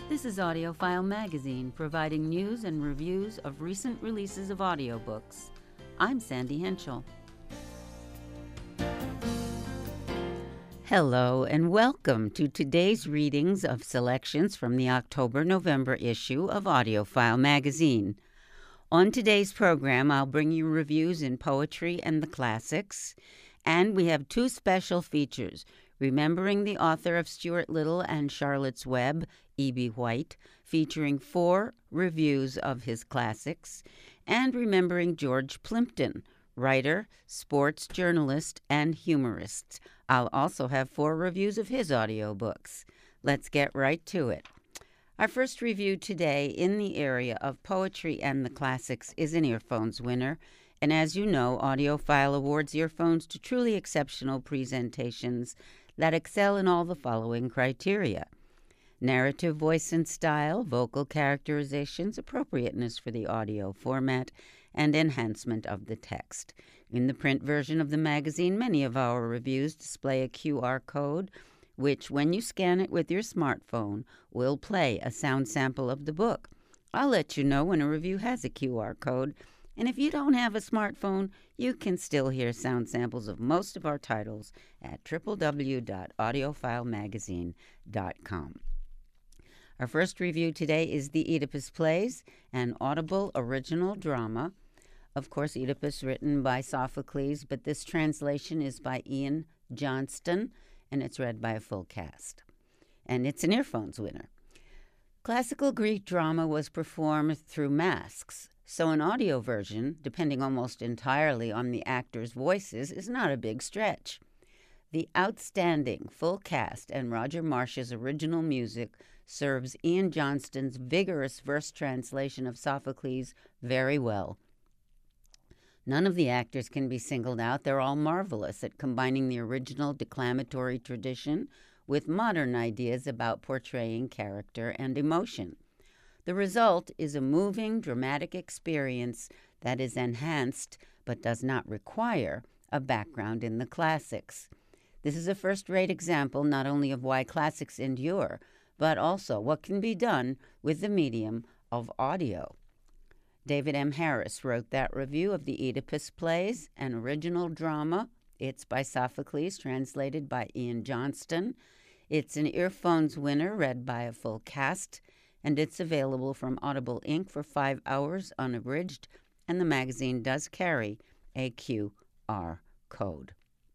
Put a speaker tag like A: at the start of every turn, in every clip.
A: This is AudioFile Magazine, providing news and reviews of recent releases of audiobooks. I'm Sandy Henschel. Hello and welcome to today's readings of selections from the October-November issue of AudioFile Magazine. On today's program, I'll bring you reviews in poetry and the classics, and we have two special features: Remembering the author of Stuart Little and Charlotte's Web, E.B. White, featuring 4 reviews of his classics, and Remembering George Plimpton, writer, sports journalist, and humorist. I'll also have 4 reviews of his audiobooks. Let's get right to it. Our first review today in the area of poetry and the classics is an Earphones winner. And as you know, AudioFile awards earphones to truly exceptional presentations that excel in all the following criteria: narrative voice and style, vocal characterizations, appropriateness for the audio format, and enhancement of the text. In the print version of the magazine, many of our reviews display a QR code, which, when you scan it with your smartphone, will play a sound sample of the book. I'll let you know when a review has a QR code, and if you don't have a smartphone, you can still hear sound samples of most of our titles at www.audiofilemagazine.com. Our first review today is The Oedipus Plays, an Audible original drama. Of course, Oedipus written by Sophocles, but this translation is by Ian Johnston, and it's read by a full cast. And it's an Earphones winner. Classical Greek drama was performed through masks, so an audio version, depending almost entirely on the actors' voices, is not a big stretch. The outstanding full cast and Roger Marsh's original music serves Ian Johnston's vigorous verse translation of Sophocles very well. None of the actors can be singled out. They're all marvelous at combining the original declamatory tradition with modern ideas about portraying character and emotion. The result is a moving, dramatic experience that is enhanced but does not require a background in the classics. This is a first-rate example not only of why classics endure, but also what can be done with the medium of audio. David M. Harris wrote that review of The Oedipus Plays, an original drama. It's by Sophocles, translated by Ian Johnston. It's an Earphones winner, read by a full cast, and it's available from Audible Inc. for 5 hours unabridged, and the magazine does carry a QR code.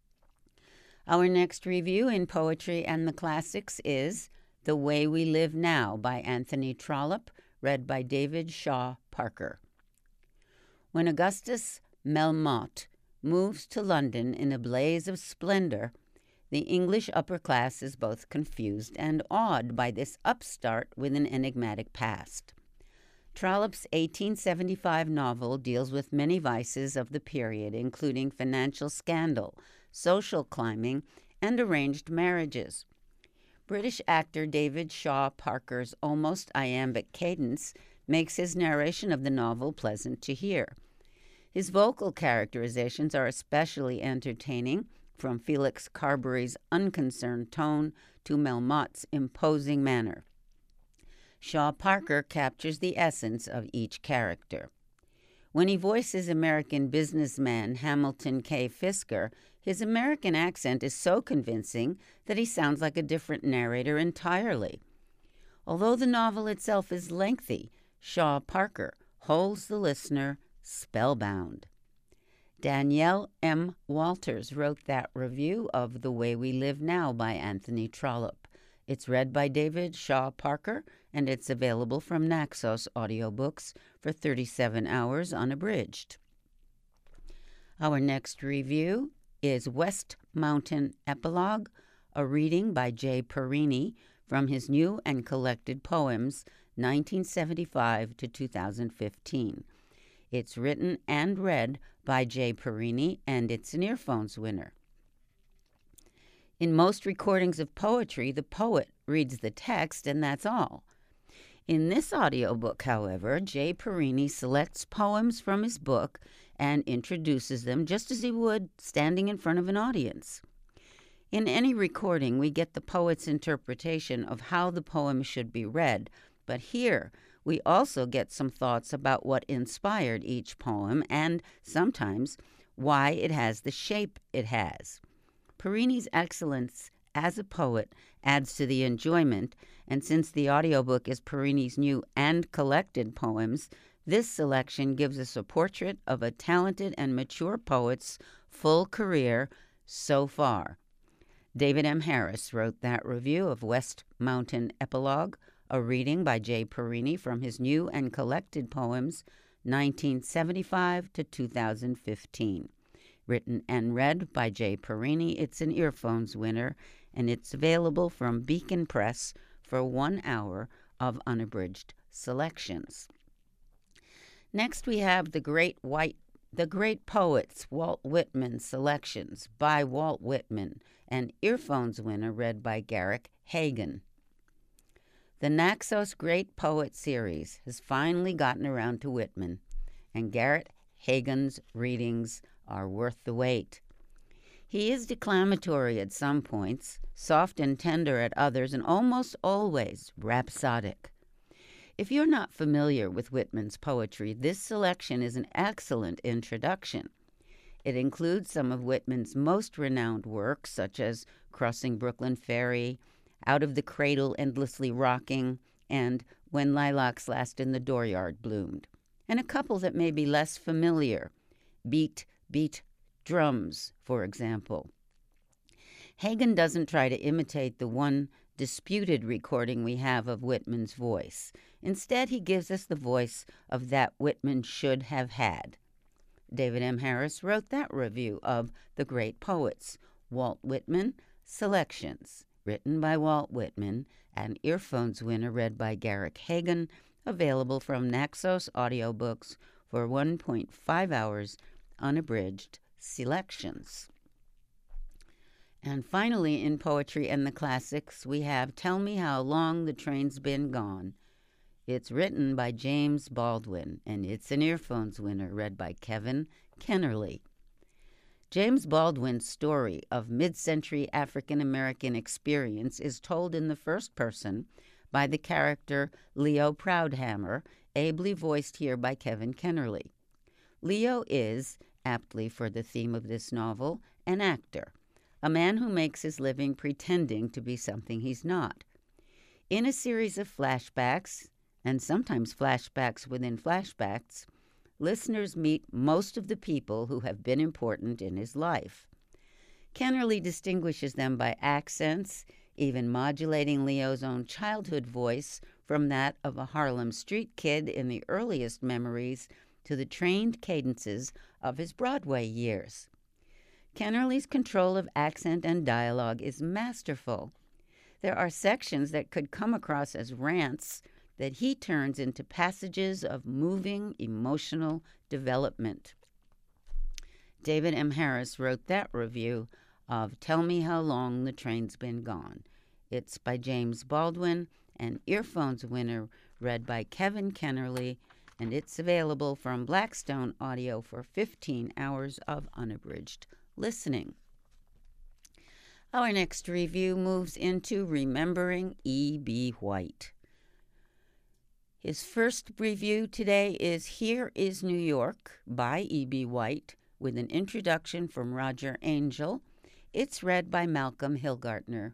A: Our next review in poetry and the classics is The Way We Live Now by Anthony Trollope, read by David Shaw Parker. When Augustus Melmotte moves to London in a blaze of splendor, the English upper class is both confused and awed by this upstart with an enigmatic past. Trollope's 1875 novel deals with many vices of the period, including financial scandal, social climbing, and arranged marriages. British actor David Shaw Parker's almost iambic cadence makes his narration of the novel pleasant to hear. His vocal characterizations are especially entertaining, from Felix Carberry's unconcerned tone to Melmotte's imposing manner. Shaw Parker captures the essence of each character. When he voices American businessman Hamilton K. Fisker, his American accent is so convincing that he sounds like a different narrator entirely. Although the novel itself is lengthy, Shaw Parker holds the listener spellbound. Danielle M. Walters wrote that review of The Way We Live Now by Anthony Trollope. It's read by David Shaw Parker, and it's available from Naxos Audiobooks for 37 hours unabridged. Our next review is West Mountain Epilogue, a reading by Jay Perini from his new and collected poems, 1975 to 2015. It's written and read by Jay Perini, and it's an Earphones winner. In most recordings of poetry, the poet reads the text, and that's all. In this audiobook, however, Jay Perini selects poems from his book and introduces them just as he would standing in front of an audience. In any recording, we get the poet's interpretation of how the poem should be read, but here we also get some thoughts about what inspired each poem and sometimes why it has the shape it has. Parini's excellence as a poet adds to the enjoyment, and since the audiobook is Parini's new and collected poems, this selection gives us a portrait of a talented and mature poet's full career so far. David M. Harris wrote that review of West Mountain Epilogue, a reading by J. Parini from his new and collected poems, 1975 to 2015. Written and read by J. Parini, it's an Earphones winner, and it's available from Beacon Press for 1 hour of unabridged selections. Next, we have The Great Poets, Walt Whitman selections by Walt Whitman, an Earphones winner read by Garrick Hagon. The Naxos Great Poet series has finally gotten around to Whitman, and Garrick Hagon's readings are worth the wait. He is declamatory at some points, soft and tender at others, and almost always rhapsodic. If you're not familiar with Whitman's poetry, this selection is an excellent introduction. It includes some of Whitman's most renowned works, such as Crossing Brooklyn Ferry, Out of the Cradle Endlessly Rocking, and When Lilacs Last in the Dooryard Bloomed, and a couple that may be less familiar, Beat, Beat, Drums, for example. Hagon doesn't try to imitate the one disputed recording we have of Whitman's voice. Instead, he gives us the voice of that Whitman should have had. David M. Harris wrote that review of The Great Poets, Walt Whitman Selections, written by Walt Whitman, an Earphones winner read by Garrick Hagon, available from Naxos Audiobooks for 1.5 hours unabridged selections. And finally, in Poetry and the Classics, we have Tell Me How Long the Train's Been Gone. It's written by James Baldwin, and it's an Earphones winner read by Kevin Kennerly. James Baldwin's story of mid-century African-American experience is told in the first person by the character Leo Proudhammer, ably voiced here by Kevin Kennerly. Leo is, aptly for the theme of this novel, an actor, a man who makes his living pretending to be something he's not. In a series of flashbacks, and sometimes flashbacks within flashbacks, listeners meet most of the people who have been important in his life. Kennerly distinguishes them by accents, even modulating Leo's own childhood voice from that of a Harlem street kid in the earliest memories to the trained cadences of his Broadway years. Kennerly's control of accent and dialogue is masterful. There are sections that could come across as rants that he turns into passages of moving emotional development. David M. Harris wrote that review of Tell Me How Long the Train's Been Gone. It's by James Baldwin, an Earphones winner read by Kevin Kennerly, and it's available from Blackstone Audio for 15 hours of unabridged listening. Our next review moves into Remembering E.B. White. His first review today is Here is New York by E.B. White, with an introduction from Roger Angell. It's read by Malcolm Hillgartner.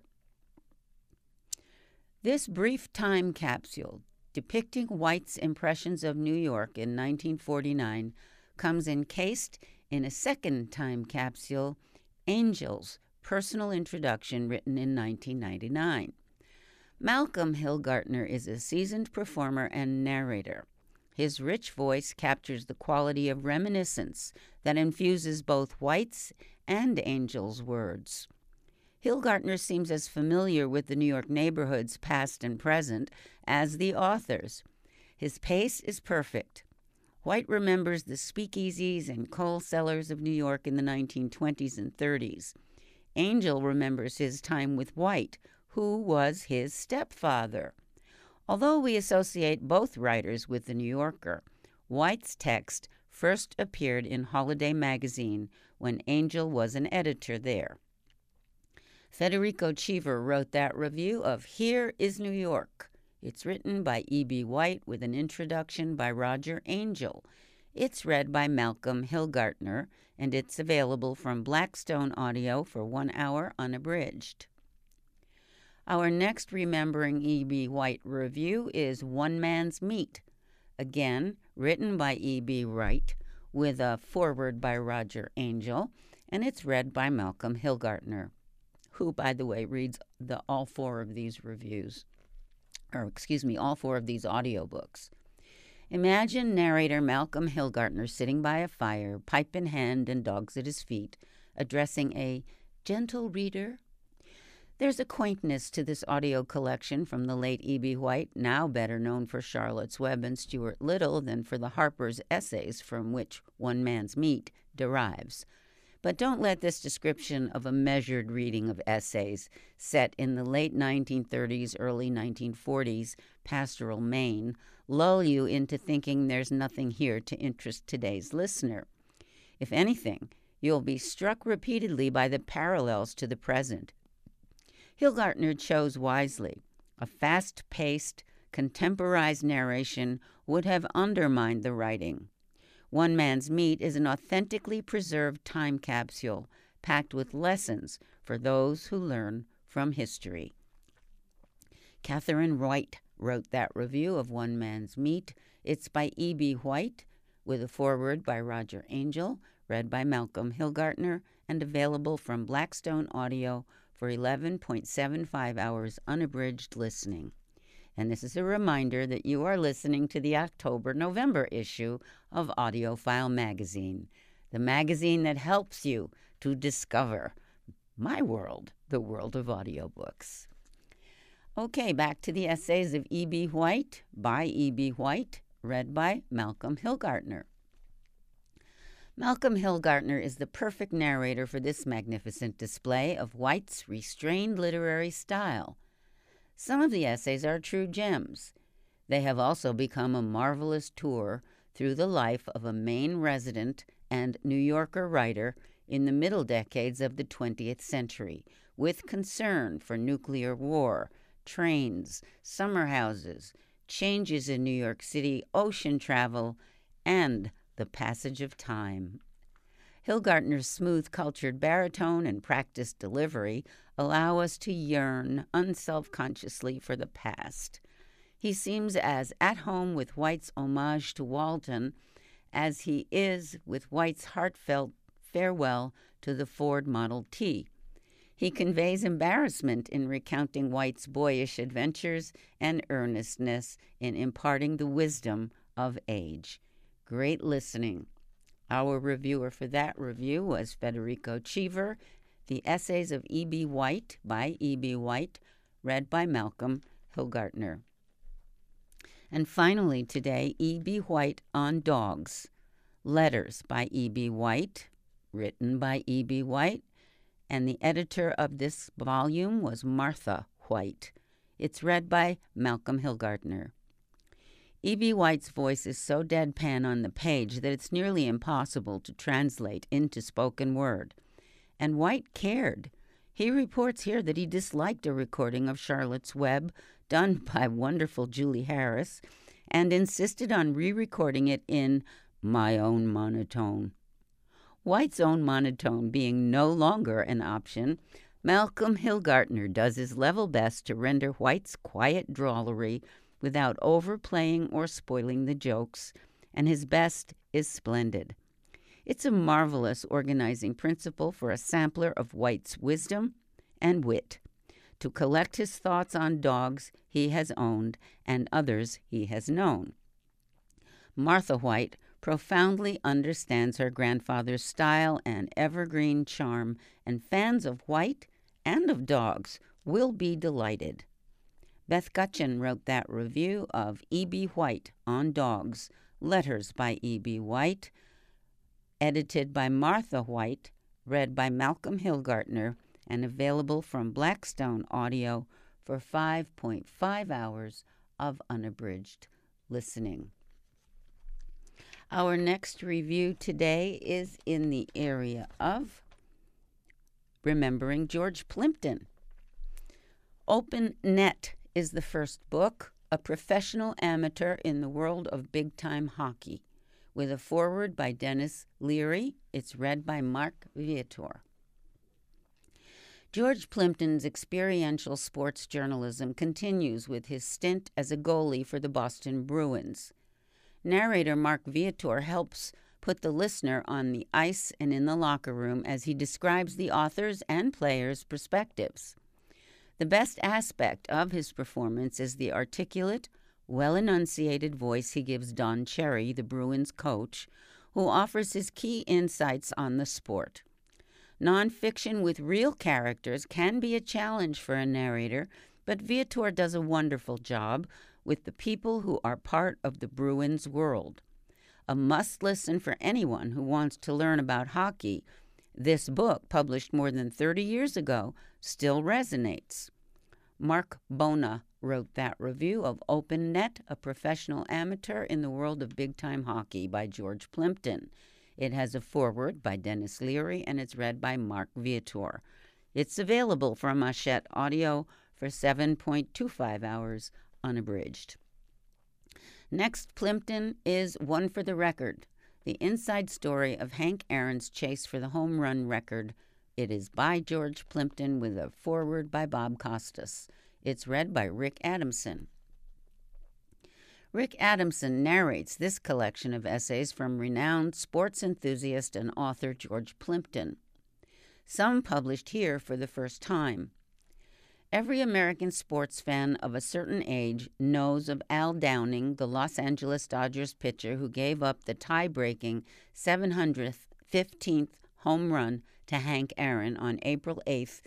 A: This brief time capsule depicting White's impressions of New York in 1949 comes encased in a second time capsule, Angell's personal introduction written in 1999. Malcolm Hillgartner is a seasoned performer and narrator. His rich voice captures the quality of reminiscence that infuses both White's and Angell's words. Hillgartner seems as familiar with the New York neighborhoods, past and present, as the authors. His pace is perfect. White remembers the speakeasies and coal cellars of New York in the 1920s and 30s. Angell remembers his time with White, who was his stepfather. Although we associate both writers with The New Yorker, White's text first appeared in Holiday magazine when Angell was an editor there. Federico Cheever wrote that review of Here is New York. It's written by E.B. White with an introduction by Roger Angell. It's read by Malcolm Hillgartner, and it's available from Blackstone Audio for 1 hour unabridged. Our next Remembering E.B. White review is One Man's Meat, again written by E.B. White with a foreword by Roger Angell, and it's read by Malcolm Hillgartner, who, by the way, reads all four of these audiobooks. Imagine narrator Malcolm Hillgartner sitting by a fire, pipe in hand and dogs at his feet, addressing a gentle reader. There's a quaintness to this audio collection from the late E.B. White, now better known for Charlotte's Web and Stuart Little than for the Harper's essays from which One Man's Meat derives. But don't let this description of a measured reading of essays set in the late 1930s, early 1940s pastoral Maine lull you into thinking there's nothing here to interest today's listener. If anything, you'll be struck repeatedly by the parallels to the present. Hillgartner chose wisely. A fast-paced, contemporized narration would have undermined the writing. One Man's Meat is an authentically preserved time capsule packed with lessons for those who learn from history. Catherine White wrote that review of One Man's Meat. It's by E.B. White, with a foreword by Roger Angell, read by Malcolm Hillgartner, and available from Blackstone Audio for 11.75 hours unabridged listening. And this is a reminder that you are listening to the October-November issue of AudioFile Magazine, the magazine that helps you to discover my world, the world of audiobooks. Okay, back to the essays of E.B. White, by E.B. White, read by Malcolm Hillgartner. Malcolm Hillgartner is the perfect narrator for this magnificent display of White's restrained literary style. Some of the essays are true gems. They have also become a marvelous tour through the life of a Maine resident and New Yorker writer in the middle decades of the 20th century, with concern for nuclear war, trains, summer houses, changes in New York City, ocean travel, and the passage of time. Hillgartner's smooth-cultured baritone and practiced delivery allow us to yearn unselfconsciously for the past. He seems as at home with White's homage to Walton as he is with White's heartfelt farewell to the Ford Model T. He conveys embarrassment in recounting White's boyish adventures and earnestness in imparting the wisdom of age. Great listening. Our reviewer for that review was Federico Cheever. The Essays of E.B. White by E.B. White, read by Malcolm Hillgartner. And finally today, E.B. White on Dogs. Letters by E.B. White, written by E.B. White, and the editor of this volume was Martha White. It's read by Malcolm Hillgartner. E.B. White's voice is so deadpan on the page that it's nearly impossible to translate into spoken word. And White cared. He reports here that he disliked a recording of Charlotte's Web done by wonderful Julie Harris and insisted on re-recording it in my own monotone. White's own monotone being no longer an option, Malcolm Hillgartner does his level best to render White's quiet drollery without overplaying or spoiling the jokes, and his best is splendid. It's a marvelous organizing principle for a sampler of White's wisdom and wit, to collect his thoughts on dogs he has owned and others he has known. Martha White profoundly understands her grandfather's style and evergreen charm, and fans of White and of dogs will be delighted. Beth Gutchin wrote that review of E.B. White on Dogs, Letters by E.B. White, edited by Martha White, read by Malcolm Hillgartner, and available from Blackstone Audio for 5.5 hours of unabridged listening. Our next review today is in the area of Remembering George Plimpton. Open Net is the first book, a professional amateur in the world of big-time hockey, with a foreword by Dennis Leary. It's read by Mark Viator. George Plimpton's experiential sports journalism continues with his stint as a goalie for the Boston Bruins. Narrator Mark Viator helps put the listener on the ice and in the locker room as he describes the author's and players' perspectives. The best aspect of his performance is the articulate, well-enunciated voice he gives Don Cherry, the Bruins coach, who offers his key insights on the sport. Nonfiction with real characters can be a challenge for a narrator, but Viator does a wonderful job with the people who are part of the Bruins world. A must-listen for anyone who wants to learn about hockey. This book, published more than 30 years ago, still resonates. Mark Bona wrote that review of Open Net, a professional amateur in the world of big-time hockey by George Plimpton. It has a foreword by Dennis Leary, and it's read by Mark Viator. It's available from Hachette Audio for 7.25 hours unabridged. Next, Plimpton is One for the Record, the inside story of Hank Aaron's chase for the home run record. It is by George Plimpton with a foreword by Bob Costas. It's read by Rick Adamson. Rick Adamson narrates this collection of essays from renowned sports enthusiast and author George Plimpton, some published here for the first time. Every American sports fan of a certain age knows of Al Downing, the Los Angeles Dodgers pitcher who gave up the tie-breaking 715th home run to Hank Aaron on April 8,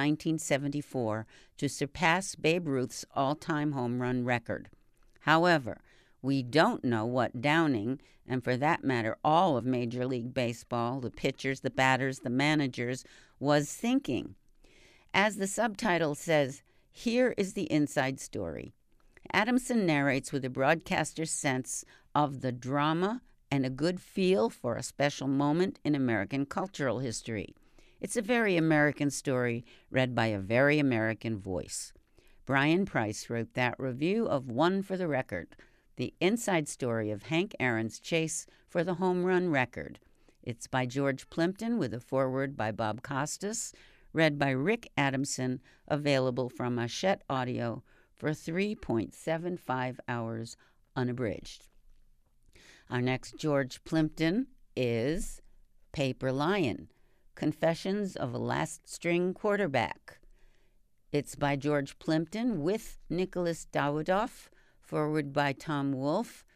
A: 1974, to surpass Babe Ruth's all-time home run record. However, we don't know what Downing, and for that matter all of Major League Baseball, the pitchers, the batters, the managers, was thinking. As the subtitle says, here is the inside story. Adamson narrates with a broadcaster's sense of the drama and a good feel for a special moment in American cultural history. It's a very American story read by a very American voice. Brian Price wrote that review of One for the Record, the inside story of Hank Aaron's chase for the home run record. It's by George Plimpton with a foreword by Bob Costas, read by Rick Adamson, available from Hachette Audio for 3.75 hours unabridged. Our next George Plimpton is Paper Lion, Confessions of a Last-String Quarterback. It's by George Plimpton with Nicholas Dawidoff, foreword by Tom Wolfe.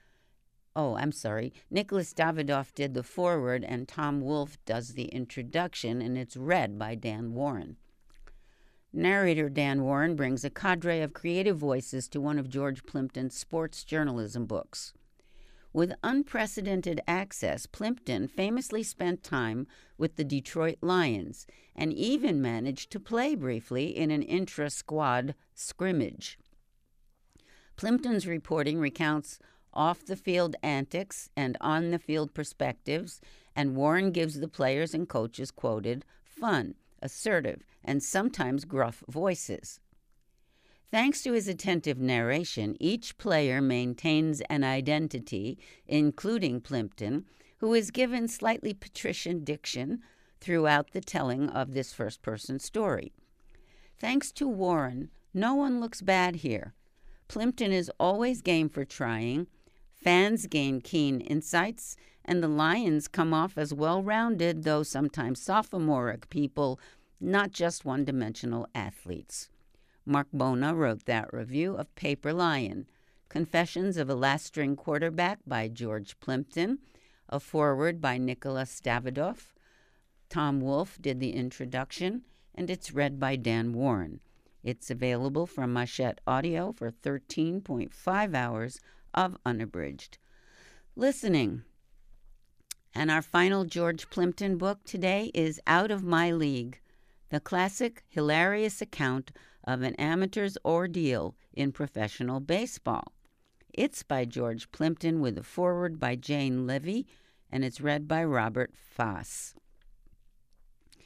A: Nicholas Dawidoff did the foreword and Tom Wolfe does the introduction, and it's read by Dan Warren. Narrator Dan Warren brings a cadre of creative voices to one of George Plimpton's sports journalism books. With unprecedented access, Plimpton famously spent time with the Detroit Lions and even managed to play briefly in an intra-squad scrimmage. Plimpton's reporting recounts off-the-field antics and on-the-field perspectives, and Warren gives the players and coaches quoted fun, assertive, and sometimes gruff voices. Thanks to his attentive narration, each player maintains an identity, including Plimpton, who is given slightly patrician diction throughout the telling of this first-person story. Thanks to Warren, no one looks bad here. Plimpton is always game for trying, fans gain keen insights, and the Lions come off as well-rounded, though sometimes sophomoric people, not just one-dimensional athletes. Mark Bona wrote that review of Paper Lion, Confessions of a Last-String Quarterback by George Plimpton, a foreword by Nicholas Dawidoff. Tom Wolfe did the introduction, and it's read by Dan Warren. It's available from Hachette Audio for 13.5 hours of unabridged listening. And our final George Plimpton book today is Out of My League, the classic, hilarious account of an amateur's ordeal in professional baseball. It's by George Plimpton with a foreword by Jane Levy, and it's read by Robert Foss.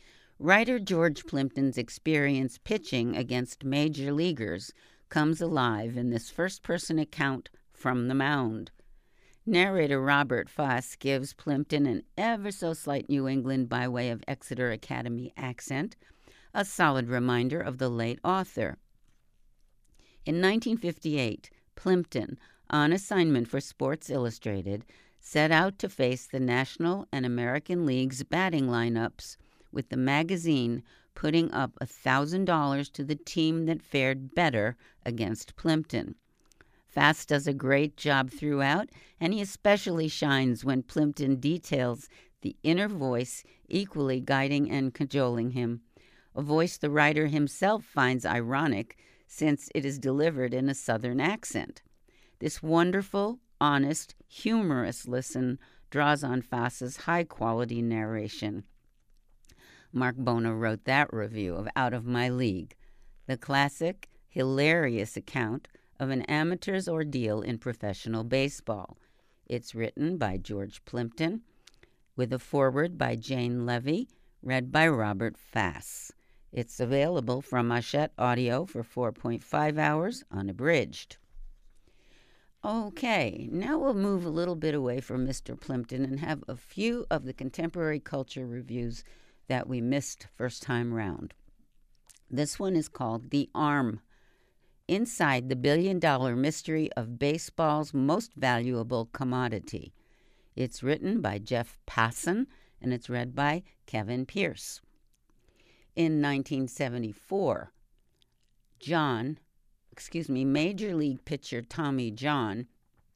A: Writer George Plimpton's experience pitching against major leaguers comes alive in this first-person account from the mound. Narrator Robert Foss gives Plimpton an ever-so-slight New England by way of Exeter Academy accent, a solid reminder of the late author. In 1958, Plimpton, on assignment for Sports Illustrated, set out to face the National and American League's batting lineups, with the magazine putting up $1,000 to the team that fared better against Plimpton. Foss does a great job throughout, and he especially shines when Plimpton details the inner voice equally guiding and cajoling him, a voice the writer himself finds ironic since it is delivered in a Southern accent. This wonderful, honest, humorous listen draws on Foss's high-quality narration. Mark Bona wrote that review of Out of My League, the classic, hilarious account of an amateur's ordeal in professional baseball. It's written by George Plimpton, with a foreword by Jane Levy, read by Robert Foss. It's available from Hachette Audio for 4.5 hours, unabridged. Okay, now we'll move a little bit away from Mr. Plimpton and have a few of the contemporary culture reviews that we missed first time round. This one is called The Arm, Inside the Billion-Dollar Mystery of Baseball's Most Valuable Commodity. It's written by Jeff Passan, and it's read by Kevin Pierce. In 1974, Major League pitcher Tommy John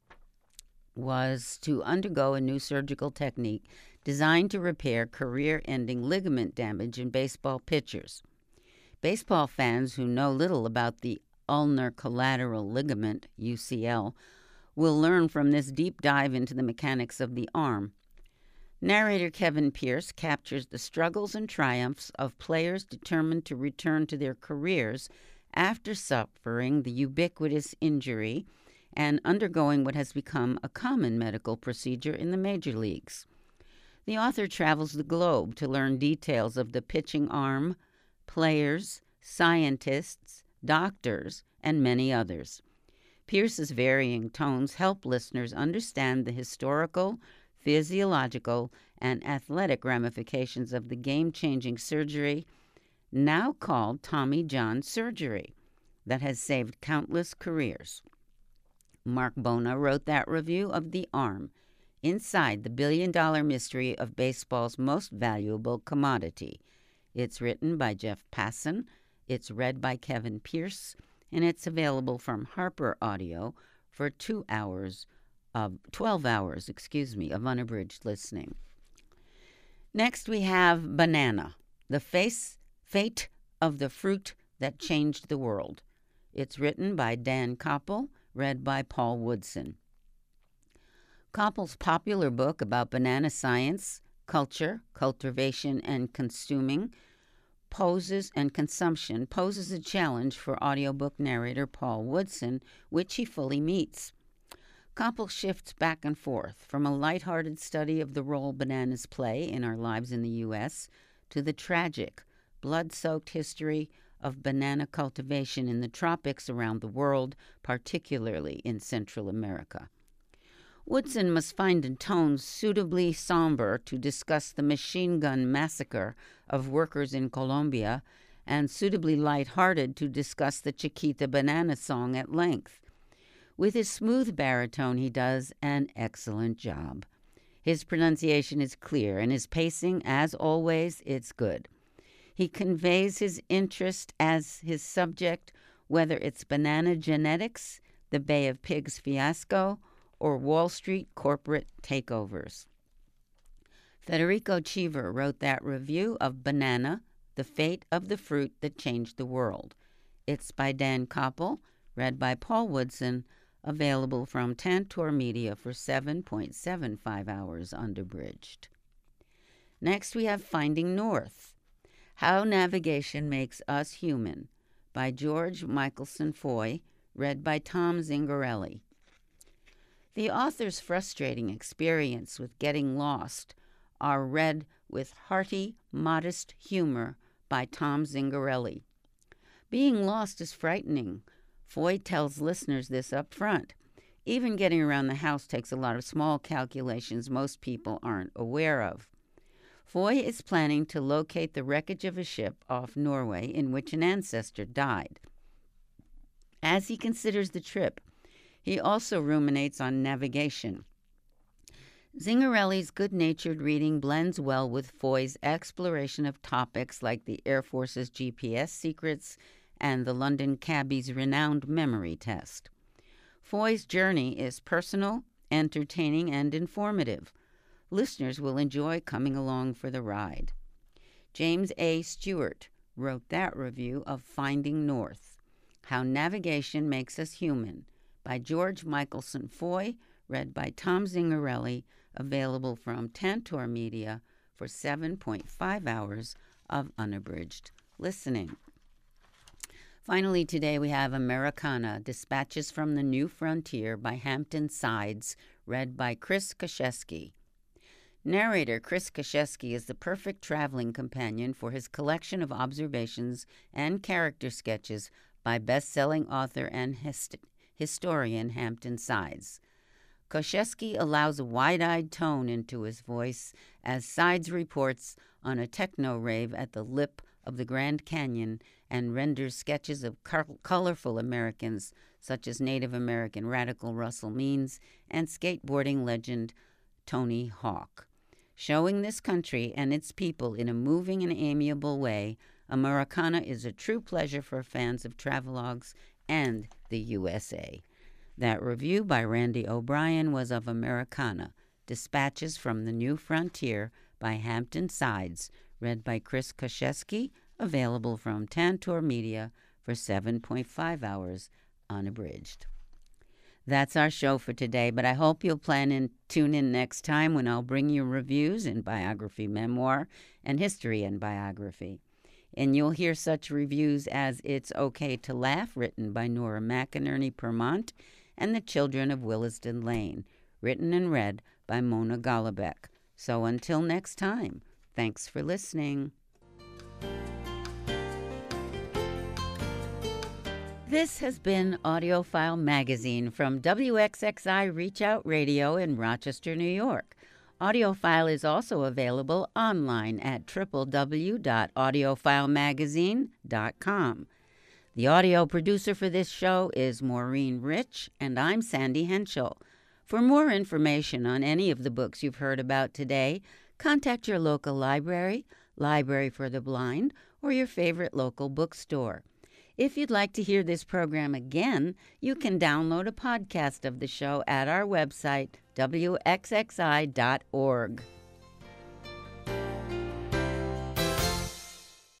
A: was to undergo a new surgical technique designed to repair career-ending ligament damage in baseball pitchers. Baseball fans who know little about the ulnar collateral ligament, UCL, will learn from this deep dive into the mechanics of the arm. Narrator Kevin Pierce captures the struggles and triumphs of players determined to return to their careers after suffering the ubiquitous injury and undergoing what has become a common medical procedure in the major leagues. The author travels the globe to learn details of the pitching arm, players, scientists, doctors, and many others. Pierce's varying tones help listeners understand the historical, physiological, and athletic ramifications of the game-changing surgery, now called Tommy John surgery, that has saved countless careers. Mark Bona wrote that review of The Arm, Inside the Billion-Dollar Mystery of Baseball's Most Valuable Commodity. It's written by Jeff Passan, it's read by Kevin Pierce, and it's available from Harper Audio for 12 hours of unabridged listening. Next we have Banana, the Fate of the Fruit That Changed the World. It's written by Dan Koppel, read by Paul Woodson. Koppel's popular book about banana science, culture, cultivation, and consumption poses a challenge for audiobook narrator Paul Woodson, which he fully meets. Koppel shifts back and forth from a lighthearted study of the role bananas play in our lives in the U.S. to the tragic, blood-soaked history of banana cultivation in the tropics around the world, particularly in Central America. Woodson must find a tone suitably somber to discuss the machine gun massacre of workers in Colombia and suitably light-hearted to discuss the Chiquita Banana song at length. With his smooth baritone, he does an excellent job. His pronunciation is clear, and his pacing, as always, it's good. He conveys his interest as his subject, whether it's banana genetics, the Bay of Pigs fiasco, or Wall Street corporate takeovers. Federico Cheever wrote that review of Banana, the Fate of the Fruit That Changed the World. It's by Dan Koppel, read by Paul Woodson, available from Tantor Media for 7.75 hours unabridged. Next we have Finding North, How Navigation Makes Us Human, by George Michelson Foy, read by Tom Zingarelli. The author's frustrating experience with getting lost are read with hearty, modest humor by Tom Zingarelli. Being lost is frightening. Foy tells listeners this up front. Even getting around the house takes a lot of small calculations most people aren't aware of. Foy is planning to locate the wreckage of a ship off Norway in which an ancestor died. As he considers the trip, he also ruminates on navigation. Zingarelli's good-natured reading blends well with Foy's exploration of topics like the Air Force's GPS secrets and the London cabbie's renowned memory test. Foy's journey is personal, entertaining, and informative. Listeners will enjoy coming along for the ride. James A. Stewart wrote that review of Finding North, How Navigation Makes Us Human, by George Michelson Foy, read by Tom Zingarelli, available from Tantor Media for 7.5 hours of unabridged listening. Finally, today we have Americana, Dispatches from the New Frontier by Hampton Sides, read by Chris Kashesky. Narrator Chris Kashesky is the perfect traveling companion for his collection of observations and character sketches by best-selling author and historian Hampton Sides. Kashesky allows a wide-eyed tone into his voice as Sides reports on a techno-rave at the lip of the Grand Canyon and renders sketches of colorful Americans such as Native American radical Russell Means and skateboarding legend Tony Hawk. Showing this country and its people in a moving and amiable way, Americana is a true pleasure for fans of travelogues and the USA. That review by Randy O'Brien was of Americana, Dispatches from the New Frontier by Hampton Sides, read by Chris Kashesky, available from Tantor Media for 7.5 hours unabridged. That's our show for today, but I hope you'll tune in next time when I'll bring you reviews in biography, memoir, and history and biography. And you'll hear such reviews as It's Okay to Laugh, written by Nora McInerney Permont, and The Children of Williston Lane, written and read by Mona Golubeck. So until next time, thanks for listening. This has been AudioFile Magazine from WXXI Reach Out Radio in Rochester, New York. AudioFile is also available online at www.audiofilemagazine.com. The audio producer for this show is Maureen Rich, and I'm Sandy Henschel. For more information on any of the books you've heard about today, contact your local library, Library for the Blind, or your favorite local bookstore. If you'd like to hear this program again, you can download a podcast of the show at our website, wxxi.org.